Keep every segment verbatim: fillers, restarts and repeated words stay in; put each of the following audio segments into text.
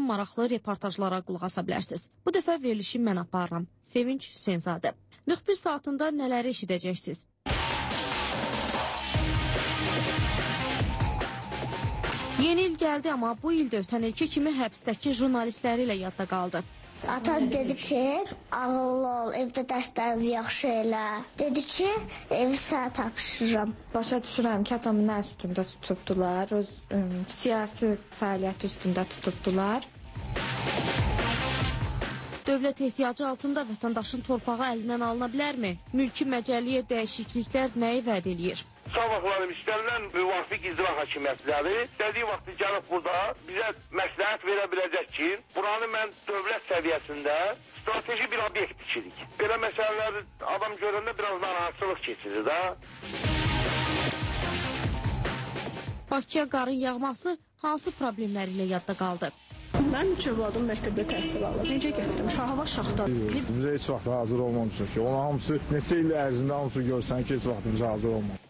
verilişdən maraqlı reportajlara qulaq asa bilərsiniz. Bu dəfə verilişi mən aparıram. Sevinç Hüseynzadə. Müxbir saatında nələri eşidəcəksiniz? Yeni il gəldi, amma bu ildə ötən ilki kimi həbsdəki jurnalistləri ilə yadda qaldı. Atam dedi ki, ağıllı ol, evdə dərslərimi yaxşı elə. Dedi ki, evi sənə tapşırıram. Başa düşürəm ki, atamı nə üstündə tutubdular, öz ə, siyasi fəaliyyəti üstündə tutubdular. Dövlət ehtiyacı altında vətəndaşın torpağı əlindən alına bilərmi? Mülki məcəlliyə dəyişikliklər nəyi vəd eləyir? Sabahlarım istənilən müvafiq icra hakimiyyətləri dediyi vaxtı gəlib burada bizə məsləhət verə biləcək ki, buranı mən dövlət səviyyəsində strateji bir obyekt biçirik. Belə məsələləri adam görəndə biraz narahatçılıq keçirir də. Bakıya qarın yağması hansı problemləri ilə yadda qaldı? Mən üç övladım məktəbdə təhsil alır. Necə gətirəm? Hava şaxtadır. Biz heç vaxt hazır olmamışıq ki. Ona hamısı neçə il ərzində hamısı görsən ki, heç vaxt biz hazır olmamışıq.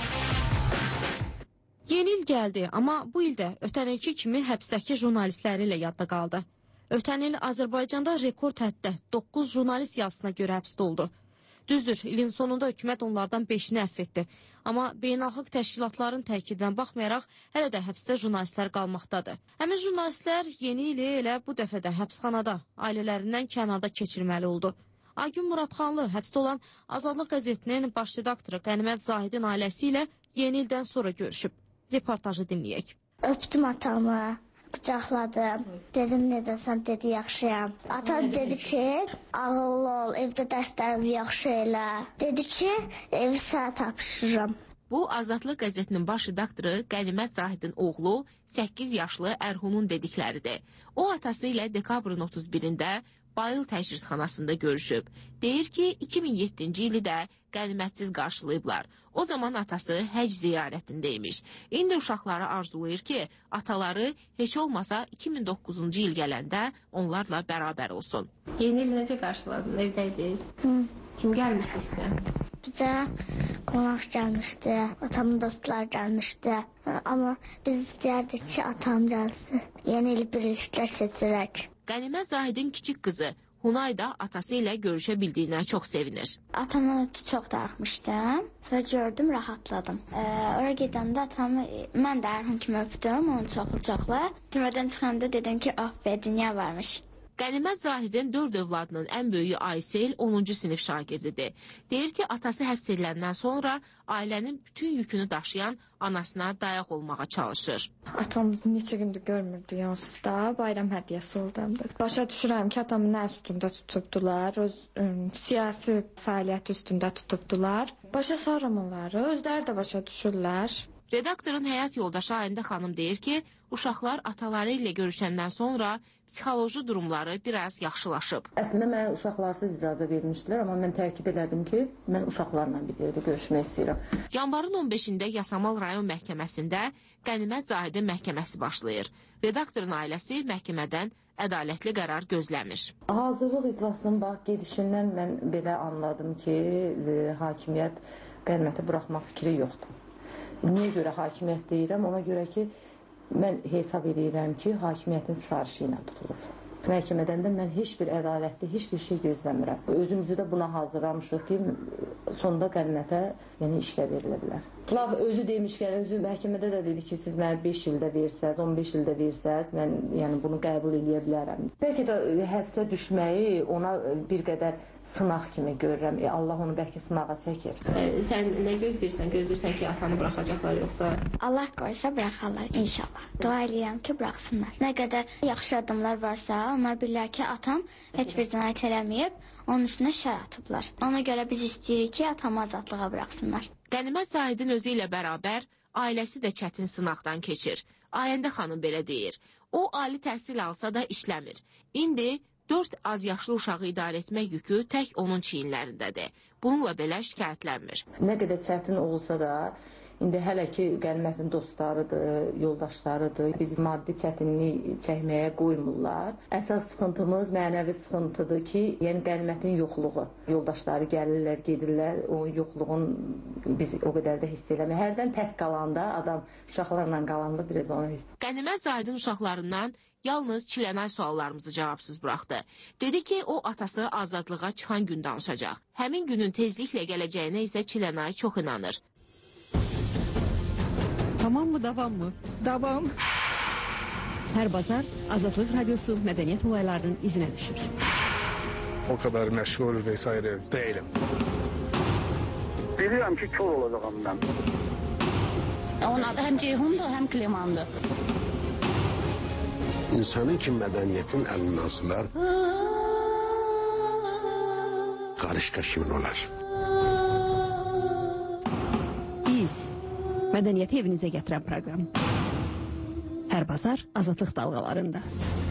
Yeni il gəldi, amma bu ildə ötən ilki kimi həbsdəki jurnalistləri ilə yadda qaldı. Ötən il Azərbaycanda rekord həddə doqquz jurnalist yazısına görə həbsdə oldu. Düzdür, ilin sonunda hökumət onlardan beşini əfv etdi. Amma beynəlxalq təşkilatların təkidinə baxmayaraq hələ də həbsdə jurnalistlər qalmaqdadır. Həmin jurnalistlər yeni ili elə bu dəfə də həbsxanada, ailələrindən kənarda keçirməli oldu. Aygün Muradxanlı həbsdə olan Azadlıq qəzetinin baş redaktoru Qənimət Zahidin ailəsi ilə yeni ildən sonra görüşüb. Reportajı dinləyək. Öpdüm atamı, qucaqladım. Dedim, necəsən, dedi, yaxşıyam. Atam dedi ki, ağıllı ol, evdə dərslərimi yaxşı elə. Dedi ki, evi sənə tapşırıram. Bu, Azadlıq qəzetinin baş redaktoru Qənimət Zahidin oğlu səkkiz yaşlı Ərhunun dedikləridir. O, atası ilə dekabrın otuz birində Bayıl təcridxanasında görüşüb. Deyir ki, iki min yeddinci ili də qənimətsiz qarşılayıblar. O zaman atası həc ziyarətindəymiş. İndi uşaqları arzulayır ki, ataları heç olmasa iki min doqquzuncu il gələndə onlarla bərabər olsun. Yeni il necə qarşıladın? Evdəydiniz? Kim gəlmişdi sizə? Bizə qonaq gəlmişdi, atamın dostlar gəlmişdi. Amma biz istəyərdik ki, atam gəlsin. Yeni il birlikdə seçirək. Qənimət Zahidin kiçik qızı Hunay da atası ilə görüşə bildiyinə çox sevinir. Atamdan ötü çox darıxmışdım. Sonra gördüm, rahatladım. Ee, oraya gedəndə atamı mən də Ərhun kimi öpdüm, onu çoxlu-çoxlu. Türmədən çıxanda dedim ki, ah be, dünya varmış. Qənimət Zahidin dörd övladının ən böyüyü Aysel onuncu sinif şagirdidir. Deyir ki, atası həbs ediləndən sonra ailənin bütün yükünü daşıyan anasına dayaq olmağa çalışır. Atamızı neçə gündür görmürdü yansız da, bayram hədiyyəsi oldu. Başa düşürəm ki, atamı nə üstündə tutubdular, öz ə, siyasi fəaliyyəti üstündə tutubdular. Başa sarım onları, özləri də başa düşürlər. Redaktorun həyat yoldaşı Ayndə xanım deyir ki, uşaqlar ataları ilə görüşəndən sonra psixoloji durumları biraz yaxşılaşıb. Əslində mən uşaqlarsız icazə vermişdilər, amma mən təkid elədim ki, mən uşaqlarla bir yerdə görüşmək istəyirəm. Yanvarın on beşində Yasamal rayon məhkəməsində Qənimət Zahidin məhkəməsi başlayır. Redaktorun ailəsi məhkəmədən ədalətli qərar gözləmir. Hazırlıq iclasının bax gedişindən mən belə anladım ki, hakimiyyət Qəniməti buraxmaq fikri yoxdur. Niyə görə hakimiyyət deyirəm? Ona görə ki, mən hesab edirəm ki, hakimiyyətin sifarişi ilə tutulur. Məhkəmədən də mən heç bir ədalətli, heç bir şey gözləmirəm. Özümüzü də buna hazırlamışıq ki, sonunda Qənimətə yəni işlə verilə bilər. Laf özü demişkən, özü məhkəmədə də dedi ki, siz mənə beş ildə versəz, on beş ildə versəz, mən yəni bunu qəbul edə bilərəm. Bəlkə də həbsə düşməyi ona bir qədər sınaq kimi görürəm. E, Allah onu bəlkə sınağa çəkir. E, sən nə gözləyirsən? Gözləyirsən ki, atanı buraxacaqlar yoxsa? Allah qoysa buraxarlar inşallah. Dua eləyirəm ki, buraxsınlar. Nə qədər yaxşı adamlar varsa, onlar bilirlər ki, atam heç bir cinayət eləməyib, onun üstünə şər atıblar. Ona görə biz istəyirik ki, atamı azadlığa buraxsınlar. Qənimət Zahidin özü ilə bərabər ailəsi də çətin sınaqdan keçir. Ayəndə xanım belə deyir. O, ali təhsil alsa da işləmir. İndi dörd az yaşlı uşağı idarə etmək yükü tək onun çiyinlərindədir. Bununla belə şikayətlənmir. Nə qədər çətin olsa da, İndi hələ ki, qənimətin dostlarıdır, yoldaşlarıdır. Biz maddi çətinlik çəkməyə qoymurlar. Əsas sıxıntımız mənəvi sıxıntıdır ki, yəni qənimətin yoxluğu. Yoldaşları gəlirlər, gedirlər, o yoxluğun biz o qədər də hiss eləmir. Hərdən tək qalanda, adam uşaqlarla qalanda biraz onu hiss. Qənimət Zahidin uşaqlarından yalnız Çilənay suallarımızı cavabsız buraxdı. Dedi ki, o atası azadlığa çıxan gün danışacaq. Həmin günün tezliklə gələcəyinə isə Çilənay çox inanır. Tamam mı, davam mı? Davam. Hər bazar Azadlıq Radiosu mədəniyyət olaylarının izinə düşür. O kadar məşğul vesaire değilim. Bilirəm ki, kör olacağım mən. Onun adı həm Ceyhundur, həm Klimandır. İnsanın ki mədəniyyətin əlindən sılar, qarışqa kimin olar? Biz mədəniyyəti evinizə gətirən proqram. Hər bazar Azadlıq dalğalarında.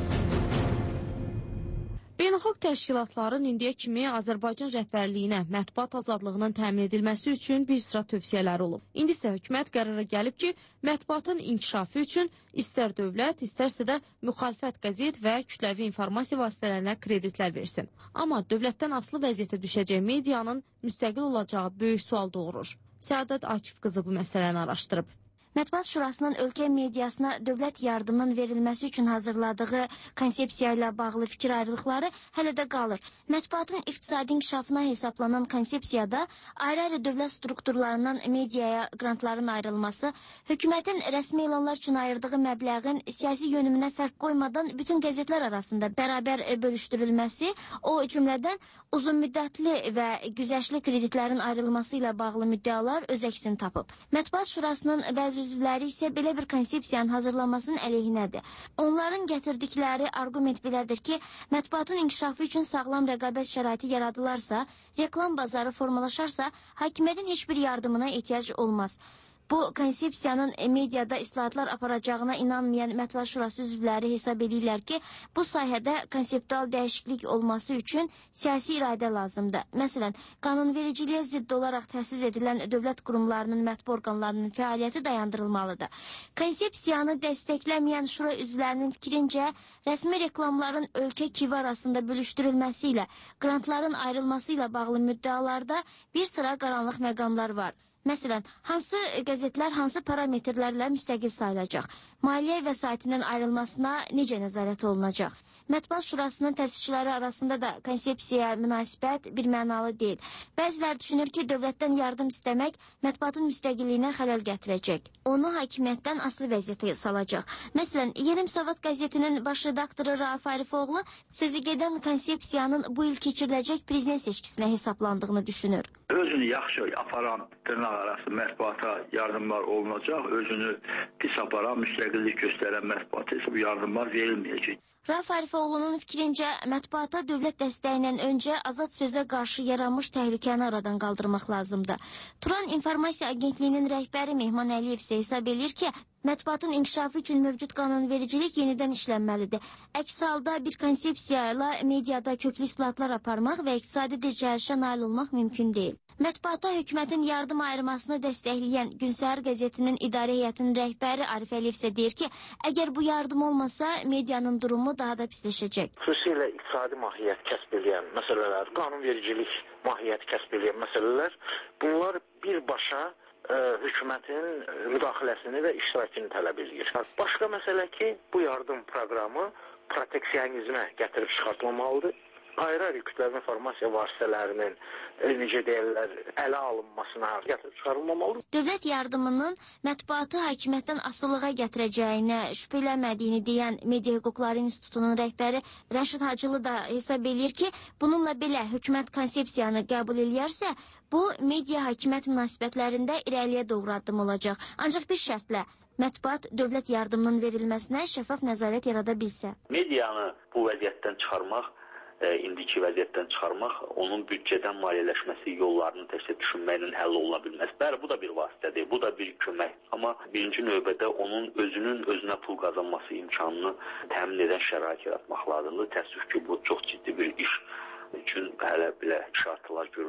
Beynəlxalq təşkilatların indiyə kimi Azərbaycan rəhbərliyinə mətbuat azadlığının təmin edilməsi üçün bir sıra tövsiyələri olub. İndi isə hökumət qərara gəlib ki, mətbuatın inkişafı üçün istər dövlət, istərsə də müxalifət qəzet və kütləvi informasiya vasitələrinə kreditlər versin. Amma dövlətdən asılı vəziyyətə düşəcək medianın müstəqil olacağı böyük sual doğurur. Səadət Akif qızı bu məsələni araşdırıb. Mətbuat Şurasının ölkə mediasına dövlət yardımının verilməsi üçün hazırladığı konsepsiya ilə bağlı fikir ayrılıqları hələ də qalır. Mətbuatın iqtisadi inkişafına hesaplanan konsepsiyada ayrı-ayrı dövlət strukturlarından mediaya qrantların ayrılması, hökumətin rəsmi elanlar üçün ayırdığı məbləğin siyasi yönümünə fərq qoymadan bütün qəzetlər arasında bərabər bölüşdürülməsi, o cümlədən uzun müddətli və güzəştli kreditlərin ayrılması ilə bağlı müddəalar öz əksini tapıb. Mətbuat Şurasının bəzi üzvləri isə belə bir konsepsiyanın hazırlanmasının əleyhinədir. Onların gətirdikləri arqument belədir ki, mətbuatın inkişafı üçün sağlam rəqabət şəraiti yaradılarsa, reklam bazarı formalaşarsa, hakimiyyətin heç bir yardımına ehtiyac olmaz. Bu konsepsiyanın mediada islahatlar aparacağına inanmayan Mətbuat Şurası üzvləri hesab edirlər ki, bu sahədə konseptual dəyişiklik olması üçün siyasi iradə lazımdır. Məsələn, qanunvericiliyə zidd olaraq təsis edilən dövlət qurumlarının, mətbu orqanlarının fəaliyyəti dayandırılmalıdır. Konsepsiyanı dəstəkləməyən şura üzvlərinin fikrincə, rəsmi reklamların ölkə kivi arasında bölüşdürülməsi ilə, qrantların ayrılması ilə bağlı müddəalarda bir sıra qaranlıq məqamlar var. Məsələn, hansı qəzetlər hansı parametrlərlə müstəqil sayılacaq? Maliyyə vəsaitindən ayrılmasına necə nəzarət olunacaq? Mətbuat Şurasının təsisçiləri arasında da konsepsiyaya münasibət bir mənalı deyil. Bəzilər düşünür ki, dövlətdən yardım istəmək mətbuatın müstəqilliyinə xələl gətirəcək. Onu hakimiyyətdən asılı vəziyyətə salacaq. Məsələn, Yeni Müsavat qəzetinin baş redaktoru Rauf Arifoğlu sözü gedən konsepsiyanın bu il keçiriləcək prezident seçkisinə hesablandığını düşünür. Özünü yaxşı aparan dırnaq arası mətbuata yardımlar olunacaq, özünü pis aparan, müstəqillik göstərən mətbuata isə bu yardımlar verilməyəcək. Rauf Arifoğlu'nun fikrincə mətbuata dövlət dəstəyindən öncə azad sözə qarşı yaranmış təhlükəni aradan qaldırmaq lazımdır. Turan İnformasiya Agentliyinin rəhbəri Mehman Əliyev isə hesab edir ki, mətbuatın inkişafı üçün mövcud qanunvericilik yenidən işlənməlidir. Əks halda bir konsepsiya ilə mediada köklü islahatlar aparmaq və iqtisadi dirçəlişə nail olmaq mümkün deyil. Mətbuata hökumətin yardım ayırmasını dəstəkləyən Günsəhər qəzetinin idarə heyətinin rəhbəri Arif Əliyev isə deyir ki, əgər bu yardım olmasa medianın durumu daha da pisləşəcək. Xüsusilə iqtisadi mahiyyət kəsb edən məsələlər, qanunvericilik mahiyyəti kəsb edən məsələlər, bunlar birbaşa ə, hökumətin müdaxiləsini və iştirakını tələb edir. Başqa məsələ ki, bu yardım proqramı proteksionizmə gətirib çıxartılmalıdır. Ayrı-ayrı kütləvi informasiya vasitələrinin necə deyirlər, ələ alınmasına gətirib çıxarılmamalıdır. Dövlət yardımının mətbuatı hakimiyyətdən asılılığa gətirəcəyinə şübhələnmədiyini deyən Media Hüquqları İnstitutunun rəhbəri Rəşid Hacılı da hesab edir ki, bununla belə hökumət konsepsiyanı qəbul edərsə, bu media hakimiyyət münasibətlərində irəliyə doğru addım olacaq. Ancaq bir şərtlə, mətbuat dövlət yardımının verilməsinə şəffaf nəzarət yarada bilsə. Medianı bu vəziyyətdən çıxarmaq, indiki vəziyyətdən çıxarmaq, onun büdcədən maliyyələşməsi yollarını təkcə düşünməklə həll oluna bilməz. Bəli, bu da bir vasitədir, bu da bir kömək. Amma birinci növbədə onun özünün özünə pul qazanması imkanını təmin edən şərait yaratmaq lazımdır. Təəssüf ki, bu çox ciddi bir iş üçün hələ belə şartlar görünür.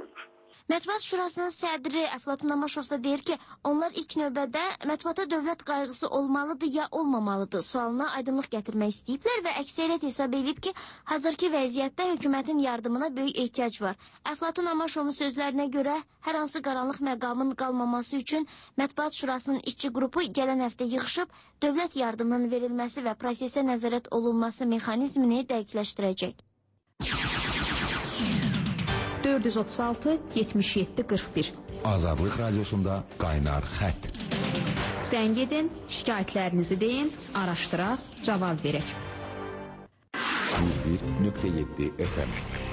Mətbuat Şurasının sədri Əflatun Amaşovsa deyir ki, onlar ilk növbədə mətbuata dövlət qayğısı olmalıdır ya olmamalıdır sualına aydınlıq gətirmək istəyiblər və əksəriyyət hesab edib ki, hazırki vəziyyətdə hökumətin yardımına böyük ehtiyac var. Əflatun Amaşovun sözlərinə görə hər hansı qaranlıq məqamın qalmaması üçün Mətbuat Şurasının işçi qrupu gələn həftə yığışıb dövlət yardımının verilməsi və prosesə nəzarət olunması mexanizmini dəqiqləşdirəcək. dörd yüz otuz altı yetmiş yeddi qırx bir Azadlıq Radiosunda Qaynar Xətt. Zəng edin, şikayətlərinizi deyin, araşdıraq, cavab verək. yüz bir nöqtə yeddi F M.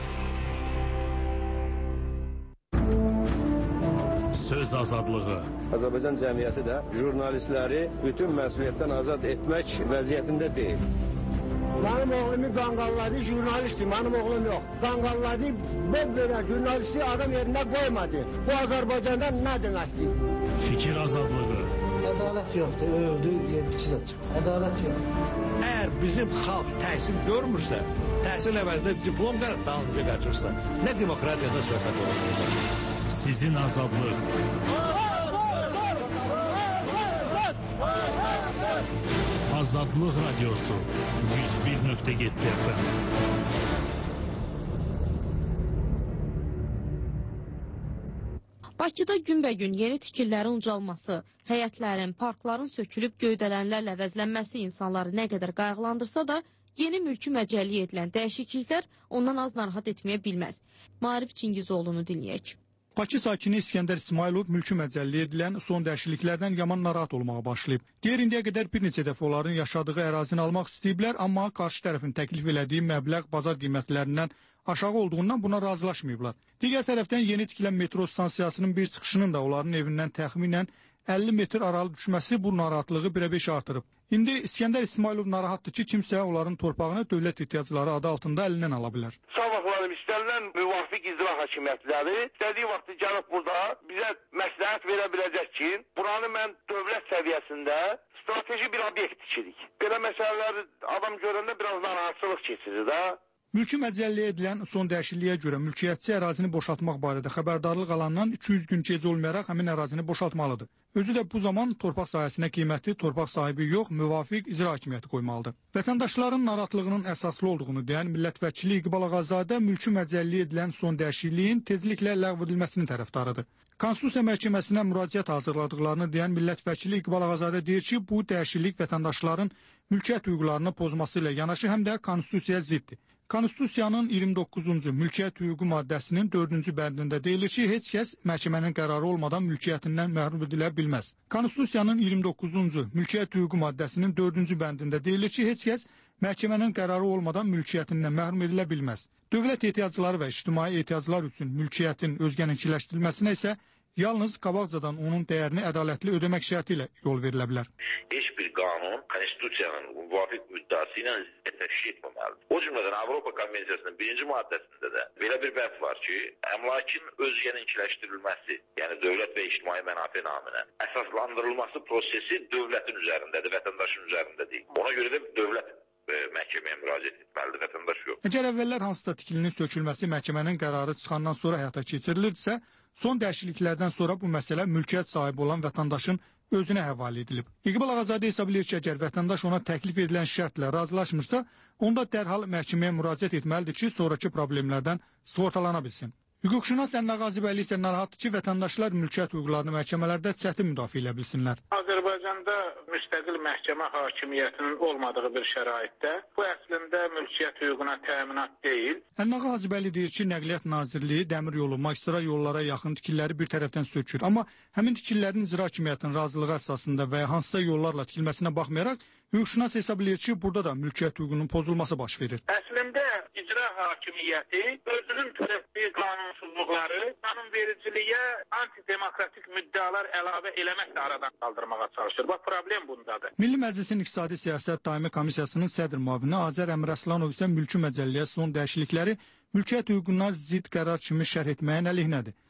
Söz azadlığı. Azərbaycan cəmiyyəti də jurnalistləri bütün məsuliyyətdən azad etmək vəziyyətində deyil. Benim oğlumu qanqalladı, jurnalistdir, benim oğlum yox. Qanqalladı, böyle jurnalisti adam yerine koymadı. Bu Azərbaycanda ne deməkdir? Fikir azadlığı. Ədalət yoxdur, öldü, yedisi də çıxır. Ədalət yox. Əgər bizim xalq təhsil görmürsə, təhsil əvəzində diplom dalınca qaçırsa, nə demokratiyadan söhbət olur? Sizin azadlıq. Azadlıq Radiosu yüz bir nöqtə yeddi F M. Bakıda günbəgün yeni tikililərin ucalması, həyətlərin, parkların sökülüb göydələnlərlə əvəzlənməsi insanları nə qədər qayğılandırsa da, yeni mülki məcəlliyə edilən dəyişikliklər ondan az narahat etməyə bilməz. Maarif Çingizoğlu'nu dinləyək. Bakı sakini İskəndər İsmailov mülki məcəlliyə edilən son dəyişikliklərdən yaman narahat olmağa başlayıb. Deyir, indiyə qədər bir neçə dəfə onların yaşadığı ərazini almaq istəyiblər, amma qarşı tərəfin təklif elədiyi məbləğ bazar qiymətlərindən aşağı olduğundan buna razılaşmayıblar. Digər tərəfdən yeni tikilən metro stansiyasının bir çıxışının da onların evindən təxminən əlli metr aralı düşməsi bu narahatlığı birə beş artırıb. İndi İskəndər İsmailov narahatdır ki, kimsə onların torpağını dövlət ehtiyacları adı altında əlindən ala bilər. Sabahlarım istənilən müvafiq icra hakimiyyətləri istədiyi vaxtı gəlib burada bizə məsləhət verə biləcək ki, buranı mən dövlət səviyyəsində strateji bir obyekt tikirik. Belə məsələlər adam görəndə biraz narahatçılıq keçirir də. Mülki məcəlliyə edilən son dəyişikliyə görə mülkiyyətçi ərazini boşaltmaq barədə xəbərdarlıq alandan iki yüz gün gecə olmayaraq həmin ərazini boşaltmalıdır. Özü də bu zaman torpaq sahəsinə qiyməti torpaq sahibi yox, müvafiq icra hakimiyyəti qoymalıdır. Vətəndaşların narahatlığının əsaslı olduğunu deyən millət vəkili İqbal Ağazadə mülki məcəlliyə edilən son dəyişikliyin tezliklə ləğv edilməsinin tərəfdarıdır. Konstitusiya məhkəməsinə müraciət hazırladıqlarını deyən millət vəkili İqbal Ağazadə deyir ki, bu dəyişiklik vətəndaşların mülkiyyət hüquqlarını pozması ilə yanaşı həm də konstitusiyaya ziddir. Konstitusiyanın iyirmi doqquzuncu mülkiyyət hüququ maddəsinin dördüncü bəndində deyilir ki, heç kəs məhkəmənin qərarı olmadan mülkiyyətindən məhrum edilə bilməz. Konstitusiyanın iyirmi doqquzuncu mülkiyyət hüququ maddəsinin dördüncü bəndində deyilir ki, heç kəs məhkəmənin qərarı olmadan mülkiyyətindən məhrum edilə bilməz. Dövlət ehtiyacları və ictimai ehtiyaclar üçün mülkiyyətin özgənəkiləşdirilməsinə isə yalnız qabaqcadan onun dəyərini ədalətli ödəmək şərti ilə yol verilə bilər. Heç bir qanun konstitusiyanın müvafiq müddəası ilə təşkil etməməlidir. O cümlədən Avropa Konvensiyasının birinci maddəsində də belə bir bəhs var ki, əmlakın özgənəkiləşdirilməsi, yəni dövlət və ictimai mənafe naminə əsaslandırılması prosesi dövlətin üzərindədir, vətəndaşın üzərində deyil. Ona görə də dövlət məhkəməyə müraciət etməlidir, vətəndaş yox. Əgər əvvəllər hansısa tikilinin sökülməsi məhkəmənin qərarı çıxandan sonra həyata keçirilirsə, son dəyişikliklərdən sonra bu məsələ mülkiyyət sahibi olan vətəndaşın özünə həvalə edilib. İqbal Ağazadə hesab edir ki, əgər vətəndaş ona təklif edilən şərtlə razılaşmırsa, onda dərhal məhkəməyə müraciət etməlidir ki, sonraki problemlərdən sığortalana bilsin. Hüquqşünas Ənna Qazibəyli isə narahatdır ki, vətəndaşlar mülkiyyət hüquqlarını məhkəmələrdə çətin müdafiə edə bilsinlər. Azərbaycanda müstəqil məhkəmə hakimiyyətinin olmadığı bir şəraitdə bu əslində mülkiyyət hüququna təminat deyil. Ənna Qazibəyli deyir ki, Nəqliyyat Nazirliyi dəmir yolu, magistral yollara yaxın tikililəri bir tərəfdən sökür. Amma həmin tikililərin icra hakimiyyətinin razılığı əsasında və ya hansısa yollarla tikilməsinə baxmayaraq, hüquqşünas hesab edir ki, burada da mülkiyyət hüququnun pozulması baş verir. Əslində icra hakimiyyəti özünün törətdiyi qanunsuzluqları qanunvericiliyə antidemokratik müddəalar əlavə eləməklə aradan qaldırmağa çalışır. Bax, problem bundadır. Milli Məclisin İqtisadi Siyasət Daimi Komissiyasının sədr müavini Azər Əmraslanov isə mülki məcəlliyə son dəyişiklikləri mülkiyyət hüququna zid qərar kimi şərh etməyin əleyhinədir.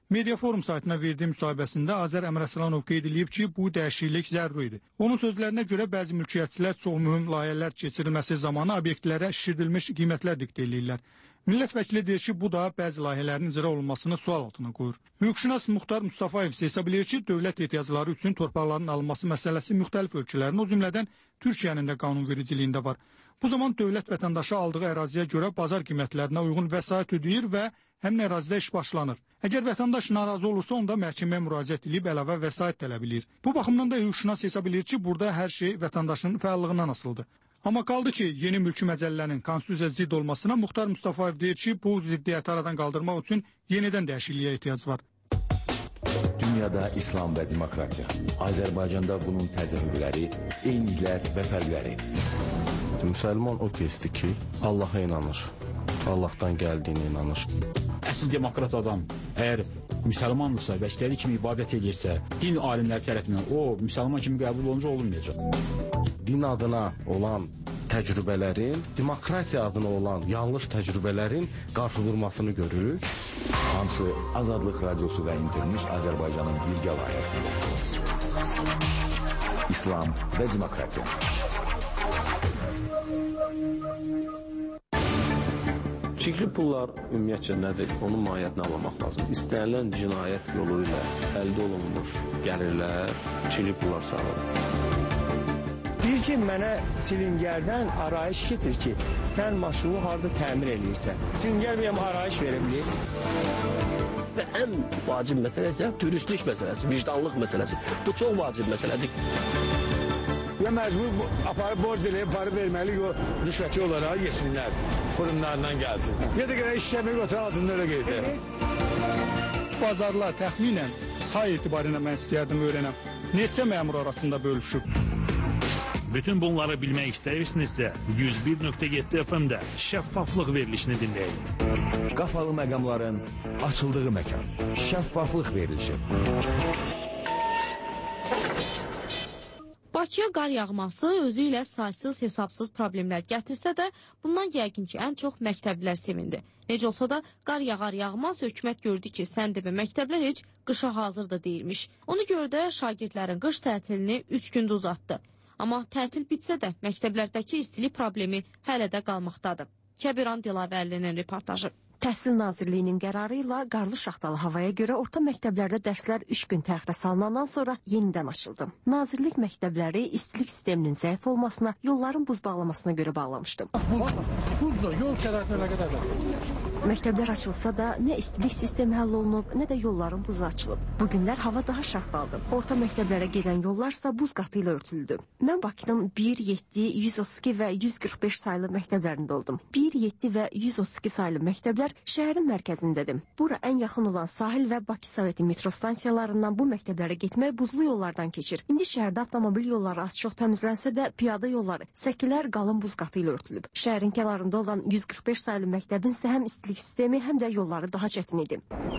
Media Forum saytına verdiyi müsahibəsində Azər Əmraslanov qeyd edib ki, bu dəyişiklik zəruri idi. Onun sözlərinə görə bəzi mülkiyyətçilər çox mühüm layihələr keçirilməsi zamanı obyektlərə şişirdilmiş qiymətlər diktə edirlər. Millət vəkili deyir ki, bu da bəzi layihələrin icra olunmasını sual altına qoyur. Hüquqşünas Muxtar Mustafayev isə hesab edir ki, dövlət ehtiyacları üçün torpaqların alınması məsələsi müxtəlif ölkələrin, o cümlədən Türkiyənin də qanunvericiliyində var. Bu zaman dövlət vətəndaşa aldığı əraziyə görə bazar qiymətlərinə uyğun vəsait ödəyir və həmin ərazidə iş başlanır. Əgər vətəndaş narazı olursa, onda məhkəməyə müraciət edib əlavə vəsait tələb edir. Bu baxımdan da hüquqşünas hesab edir ki, burada hər şey vətəndaşın fəallığından asılıdır. Amma qaldı ki, yeni mülki məcəllənin konstitusiya zidd olmasına Muxtar Mustafayev deyir ki, bu ziddiyyəti aradan qaldırmaq üçün yenidən dəyişikliyə ehtiyac var. Dünyada İslam və demokratiya. Azərbaycanda bunun təzahürləri, eyniliklər və fərqləri. Müsəlman o kəsdir ki, Allaha inanır. Allahdan gəldiyinə inanır. Əsl demokrat adam əgər müsəlmandırsa və istədiyi kimi ibadət edirsə, din alimləri tərəfindən o müsəlman kimi qəbul olunca olunmayacaq. Din adına olan təcrübələrin, demokratiya adına olan yanlış təcrübələrin qarşıdurmasını görürük. Hamısı Azadlıq Radiosu və İnternews Azərbaycanın birgə layihəsində. İslam və demokratiya. Çirkli pullar ümumiyyətcə nədir? Onun mahiyyətini anlamaq lazım. İstənilən cinayət yolu ilə əldə olunmuş gəlirlər, çirkli pullar sayılır. Deyir ki, mənə çilingərdən arayış getir ki, sən maşını harada təmir eləyirsən. Çilingər bəyəm arayış verə bilir. Və ən vacib məsələ isə dürüstlük məsələsi, vicdanlıq məsələsi. Bu çox vacib məsələdir. Ya məcbur aparıb borc eləyib, para verməli, o rüşvəti olaraq yesinlər, qurumlarından gəlsin. Ya da qədər işləmək otur, altında öyle qeydə. Bazarlar təxminən say etibarıyla mən istəyərdim öyrənəm. Neçə məmur arasında bölüşüb? Bütün bunları bilmək istəyirsinizsə, yüz bir nöqtə yeddi F M-də şəffaflıq verilişini dinləyin. Qapalı məqamların açıldığı məkan. Şəffaflıq verilişi. Bakıya qar yağması özü ilə saysız hesabsız problemlər gətirsə də, bundan yəqin ki, ən çox məktəblilər sevindi. Necə olsa da qar yağar yağmaz hökumət gördü ki, sən demə məktəblər heç qışa hazır da deyilmiş. Onu görə də şagirdlərin qış tətilini üç gündə uzatdı. Amma tətil bitsə də məktəblərdəki istilik problemi hələ də qalmaqdadır. Kəbiran Dilavərlinin reportajı. Təhsil Nazirliyinin qərarı ilə qarlı şaxtalı havaya görə orta məktəblərdə dərslər üç gün təxirə salınandan sonra yenidən açıldı. Nazirlik məktəbləri istilik sisteminin zəif olmasına, yolların buz bağlamasına görə bağlamışdı. Buzdur, yol kərarına nə qədərdir? Məktəblər açılsa da nə istilik sistemi həll olunub, nə də yolların buzu açılıb. Bugünlər hava daha şaxtalıdır. Orta məktəblərə gedən yollarsa buz qatı ilə örtüldü. Mən Bakının bir, yeddi, yüz otuz iki və yüz qırx beş saylı məktəblərində oldum. bir, yeddi və yüz otuz iki saylı məktəblər şəhərin mərkəzindədir. Bura ən yaxın olan Sahil və Bakı Soveti metro stansiyalarından bu məktəblərə getmək buzlu yollardan keçir. İndi şəhərdə avtomobil yolları az çox təmizlənsə də piyada yolları, səkilər qalın buz qatı ilə örtülüb. Şəhərin kənarında olan yüz qırx beş saylı məktəbin isə həm istilik sistemi, həm də yolları daha çətin idi.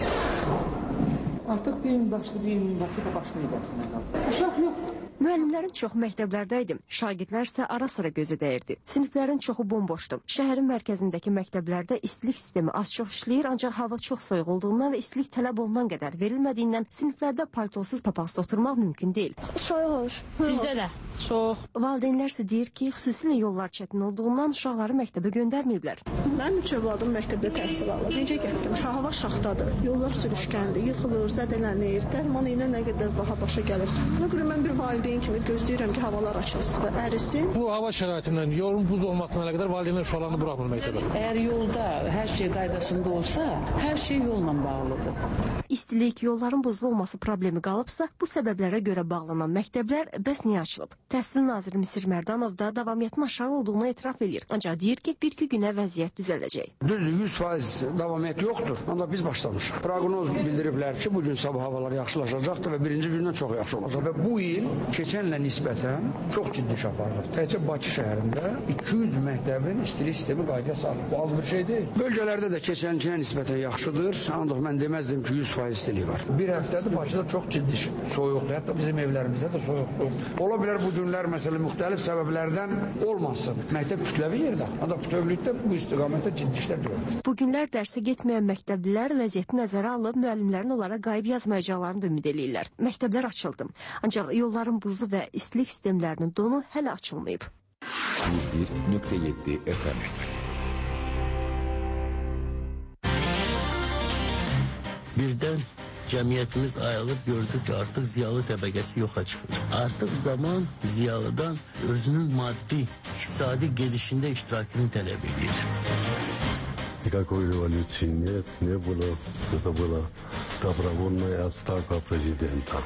Artıq bir gün başlı, bir gün Bakıda başını edəsindən qalsa. Uşaq yoxdur. Müəllimlərin çoxu məktəblərdə idi. Şagirdlər isə ara-sıra gözə dəyirdi. Siniflərin çoxu bomboşdu. Şəhərin mərkəzindəki məktəblərdə istilik sistemi az çox işləyir, ancaq hava çox soyuq olduğundan və istilik tələb olunan qədər verilmədiyindən siniflərdə paltosuz papaqsız oturmaq mümkün deyil. Soyuq olur. Bizdə də çox. Valideynlər isə deyir ki, xüsusilə yollar çətin olduğundan uşaqları məktəbə göndərməyiblər. Mənim üç övladım məktəbdə təhsil alır. Necə gətirim? Hava şaxtadır. Yollar sürüşkəndir, yıxılır, zədələnir. Dərman ilə nə qədər baha başa gəlir. Buna görə mən bir valideyn kimi gözləyirəm ki, havalar açılsın və ərisin. Bu hava şəraitindən yolun buz olmasına qədər valideynlər uşaqlarını buraxmır məktəbə. Əgər yolda hər şey qaydasında olsa, hər şey yolla bağlıdır. İstilik, yolların buzlu olması problemi qalıbsa, bu səbəblərə görə bağlanan məktəblər bəs niyə açılıb? Təhsil naziri Misir Mərdanov da davamiyyətin aşağı olduğunu etiraf edir. Ancaq deyir ki, bir-iki günə vəziyyət düzələcək. Düzdür, yüz faiz davamiyyət yoxdur. Ancaq biz başlamışıq. Proqnoz bildiriblər ki, bugün sabah havalar yaxşılaşacaqdır və birinci gündən çox yaxşı olacaq. Və bu il keçənlə nisbətən çox ciddi iş aparılır. Təkcə Bakı şəhərində iki yüz məktəbin istilik sistemi qaydaya salınıb. Bu az bir şey deyil. Bölgələrdə də keçənkinə nisbətən yaxşıdır. Ancaq mən deməzdim ki, yüz faiz istiliyi var. Bir həftədir Bakıda çox ciddi soyuqdur. Hətta bizim evlərimizdə də soyuqdur. Ola bilər bu günlər məsələ müxtəlif səbəblərdən olmasın. Məktəb kütləvi yerdə. Ancaq bütövlükdə bu istiqamətdə ciddi işlər görülür. Bu günlər dərsə getməyən məktəblilər vəziyyəti nəzərə alıb müəllimlərin onlara qayıb yazmayacaqlarını da ümid eləyirlər. Məktəblər açıldı. Ancaq yolların buzu və istilik sistemlərinin donu hələ açılmayıb. yüz bir nöqtə yeddi F M. Birdən cəmiyyətimiz ayılıb gördü ki, artıq ziyalı təbəqəsi yoxa çıxır. Artıq zaman ziyalıdan özünün maddi, iqtisadi gedişində iştirakını tələb edir. Никакой революции нет, не было. Это была добровольная отставка президента.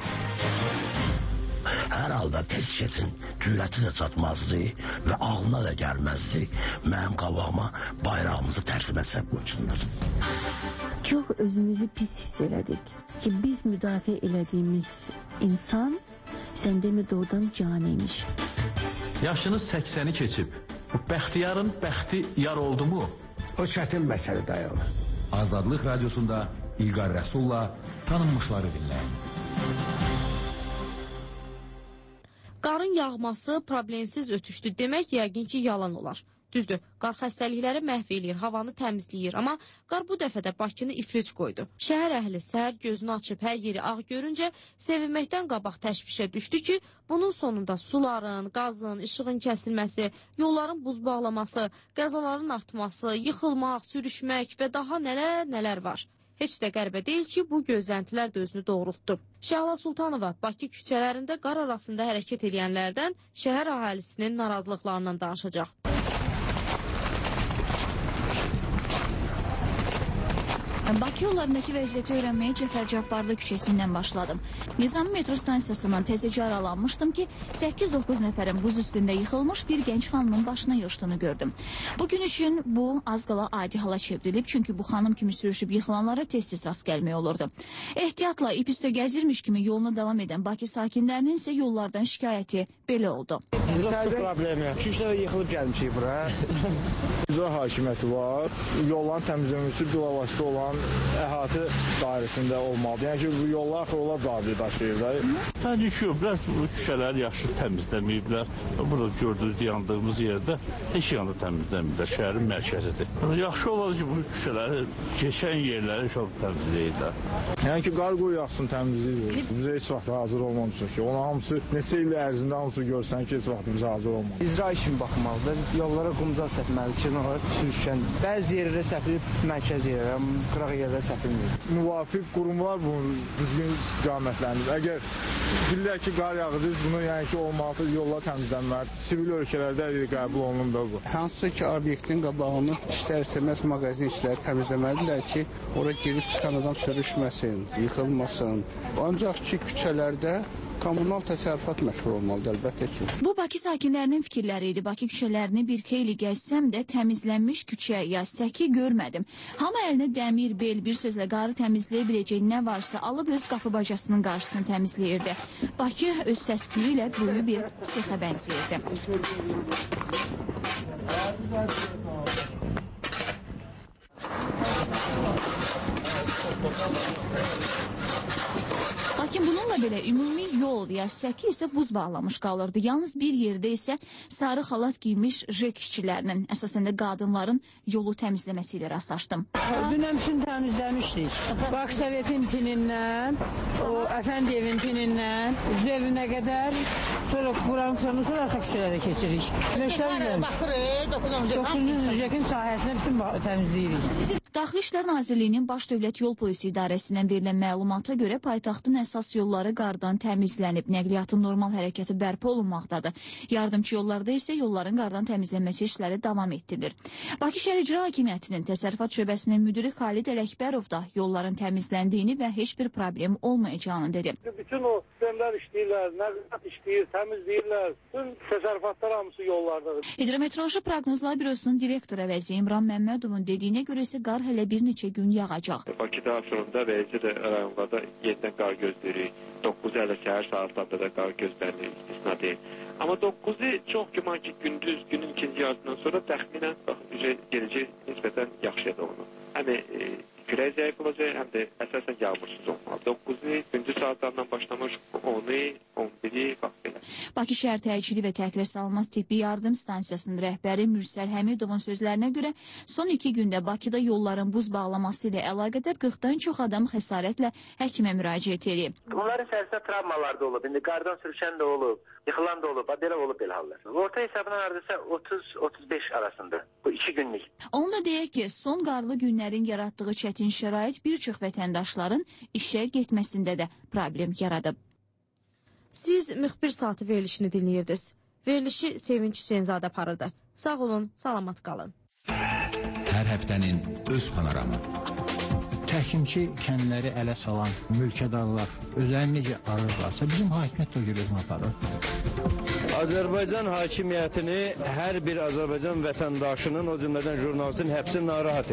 Hər halda tez keçin, cürəti də çatmazdı və ağlına da gəlməzdi. Mənim qabağıma bayrağımızı tərsim etsək qoysunlar. Çox özümüzü pis hiss elədik ki, biz müdafiə elədiyimiz insan səndəmi doğrudan caniymiş. Yaşınız səksəni keçib. Bu bəxtiyarın bəxti yar oldu mu? O çətin məsələ dayanır. Azadlıq Radiosunda İlqar Rəsulla tanınmışları dinləyin. Qarın yağması problemsiz ötüşdü demək yəqin ki, yalan olar. Düzdür, qar xəstəlikləri məhv eləyir, havanı təmizləyir, amma qar bu dəfə də Bakını iflic qoydu. Şəhər əhli səhər gözünü açıb hər yeri ağ görüncə sevinməkdən qabaq təşvişə düşdü ki, bunun sonunda suların, qazın, işığın kəsilməsi, yolların buz bağlaması, qəzaların artması, yıxılmaq, sürüşmək və daha nələr nələr var. Heç də qəribə deyil ki, bu gözləntilər də özünü doğrultdu. Şəhla Sultanova Bakı küçələrində qar arasında hərəkət edənlərdən şəhər əhalisinin narazılıqlarından danışacaq. Bakı yollarındakı vəziyyəti öyrənməyə Cəfər Cabbarlı küçəsindən başladım. Nizami metro stansiyasından təzəcə aralanmışdım ki, səkkiz doqquz nəfərin buz üstündə yıxılmış bir gənc xanımın başına yığışdığını gördüm. Bugün üçün bu az qala adi hala çevrilib, çünki bu xanım kimi sürüşüb yıxılanlara tez-tez rast gəlmək olurdu. Ehtiyatla ip üstə gəzirmiş kimi yoluna davam edən Bakı sakinlərinin isə yollardan şikayəti belə oldu. Sərdə problemi. iki üç dəfə yıxılıb gəlmişik bura. İcra hakimiyyəti var. Yolların təmizlənməsi bilavasitə olan əhatə dairəsində olmalıdır. Yəni ki, bu yollar yola cavabı daşıyır da. Təbii ki, biraz bu küçələri yaxşı təmizləməyiblər. Burada gördüyünüz yandığımız yerdə heç yanda təmizləməyiblər. Şəhərin mərkəzidir. Yaxşı olar ki, bu küçələri, keçən yerləri çox təmizləyirlər. Yəni ki, qar qoy yaxsın təmizləyir. Biz heç vaxt hazır olmamışıq ki, ona hamısı neçə il ərzində hamısı görsən ki, heç vaxt biz hazır olmamışıq. İcra işin baxmalıdır. Yollara qumcal səpməlidir ki, nə sürüşkən. Bəzi yerlərə səpilib mərkəz yerlərə, qıraq yerlərə səpilmir. Müvafiq qurumlar bunu düzgün istiqamətləndirir. Əgər bilirlər ki, qar yağacaq, bunu yəni ki, olmalıdır, yollar təmizlənməlidir. Sivil ölkələrdə qəbul olunur da bu. Hansısa ki, obyektin qabağını istər-istəməz mağazin işləri təmizləməlidirlər ki, ora girib çıxan adam sürüşməsin, yıxılmasın. Ancaq ki, küçələrdə kommunal təsərrüfat məşğul olmalıdır, əlbəttə ki. Bu, Bakı sakinlərinin fikirləri idi. Bakı küçələrini bir xeyli gəzsəm də təmizlənmiş küçə ya səki görmədim. Hamı əlinə dəmir, bel, bir sözlə qarı təmizləyə biləcək nə varsa alıb öz qapı bacasının qarşısını təmizləyirdi. Bakı öz səs-küyü ilə böyük bir sexə bənzəyirdi. Lakin bununla belə ümumi yol ya səki isə buz bağlamış qalırdı. Yalnız bir yerdə isə sarı xalat giymiş jek işçilərinin, əsasən də qadınların yolu təmizləməsi ilə rastlaşdım. Dünəm üçün təmizləmişdik. Bak Sovetin tinindən, o Əfəndiyevin tinindən, üzərinə qədər, sonra buranın sonra sonra arxa küçələrə keçirik. doqquzuncu jekin sahəsində bütün təmizləyirik. Daxili İşlər Nazirliyinin Baş Dövlət Yol Polisi İdarəsindən verilən məlumata görə paytaxtın əsas yolları qardan təmizlənib, nəqliyyatın normal hərəkəti bərpa olunmaqdadır. Yardımçı yollarda isə yolların qardan təmizlənməsi işləri davam etdirilir. Bakı Şəhər İcra Hakimiyyətinin Təsərrüfat Şöbəsinin müdiri Xalid Ələkbərov da yolların təmizləndiyini və heç bir problem olmayacağını dedi. Bütün o sistemlər işləyirlər, nəqliyyat işləyir, təmizləyirlər. Bütün təsərrüfatlar hamısı yollardadır. Hidrometeoroloji Proqnozlar Bürosunun direktoru əvəzi İmran Məmmədovun dediyinə görə isə qar hələ bir neçə gün yağacaq. Bakıda, Abşeronda və Əcədə rayonlarda yenidən qar gözləyirik. doqquz əlli səhər saatlarında da qar gözlənilir, istisna deyil. Amma doqquzu çox güman ki, gündüz, günün ikinci yarısından sonra təxminən gələcək nisbətən yaxşıya doğru. Həmi e, külək zəif olacaq, həm də əsasən yağmursuz olmalı. doqquzu gündüz saatlarından başlamış onu, on biri bax belə. Bakı şəhər təcili və təxirə salınmaz tibbi yardım stansiyasının rəhbəri Mürsəl Həmidovun sözlərinə görə son iki gündə Bakıda yolların buz bağlaması ilə əlaqədar qırxdan çox adam xəsarətlə həkimə müraciət edib. Bunların içərisində travmalar da olub, indi qardan sürüşən də olub, yıxılan da olub, belə olub belə hallar. Orta hesabına hardasa otuz otuz beş arasında bu iki günlük. Onu da deyək ki, son qarlı günlərin yaratdığı çətin şərait bir çox vətəndaşların işə getməsində də problem yaradıb. Siz müxbir saatı verilişini dinləyirdiniz. Verilişi Sevinç Hüseynzadə aparırdı. Sağ olun, salamat qalın. Hər həftənin öz panoramı. Təhkimçi kəndləri ələ salan mülkədarlar özlərini necə arırlarsa, bizim hakimiyyət də görüldüyünü aparır. Azərbaycan hakimiyyətini hər bir Azərbaycan vətəndaşının, o cümlədən jurnalistin həbsi narahat edir.